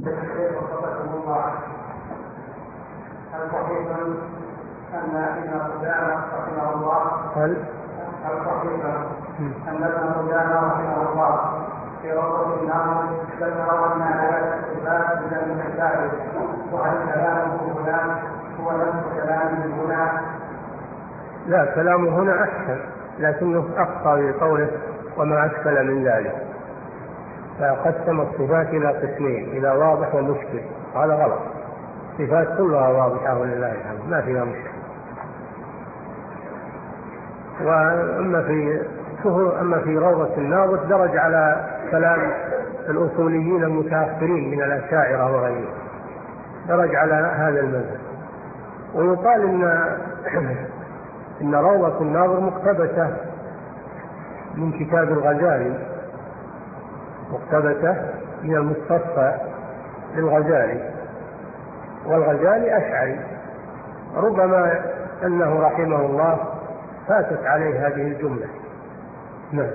وفقكم الله. هل صحيح أن ابن قدامة رحمه الله هل صحيح أن ابن قدامة رحمه الله في روضة النار ذكر أن آيات الصفات من المتشابه، وهل كلامه هنا هو نفس كلامه هنا؟ لا، كلامه هنا أحسن، لكنه أخطأ في قوله وما أشكل من ذلك، فقسم الصفات إلى قسمين، إلى واضح ومشكل. هذا غلط، الصفات كلها واضحة ولله الحمد ما فيها مشكلة. أما في روضة الناظر درج على كلام الأصوليين المتأخرين من الأشاعرة وغيرهم، درج على هذا المذهب. ويقال إن روضة الناظر مقتبسة من كتاب الغزالي، مقتبسة من المستصفى للغزالي، والغزالي أشعري، ربما أنه رحمه الله فاتت عليه هذه الجملة. نعم.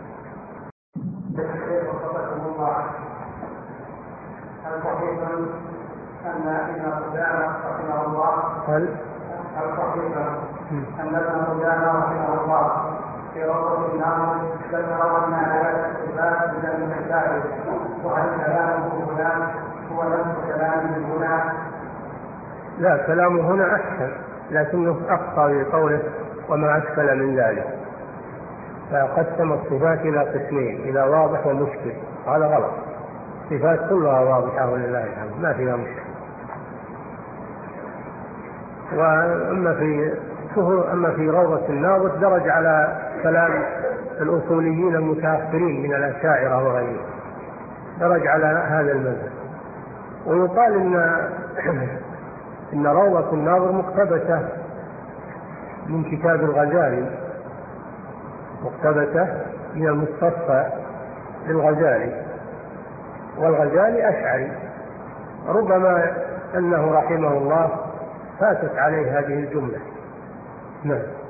هل صحيح أن ابن قدامة رحمه الله هل صحيح أن ابن قدامة رحمه الله في روضة النار ذكر أن آيات الصفات من المتشابه، وهل كلامه هنا هو نفس كلامه هنا؟ لا، كلامه هنا أحسن، لكنه أخطأ في قوله وما أشكل من ذلك، فقسم الصفات إلى قسمين، إلى واضح ومشكل. هذا غلط، الصفات كلها واضحة ولله الحمد ما فيها مشكلة. أما في روضة الناظر درج على كلام الأصوليين المتأخرين من الأشاعرة وغيرهم، درج على هذا المذهب. ويقال إن روضة الناظر مقتبسة من كتاب الغزالي، مقتبسة من المستصفى للغزالي، والغزالي أشعري، ربما أنه رحمه الله فاتت عليه هذه الجملة. نعم.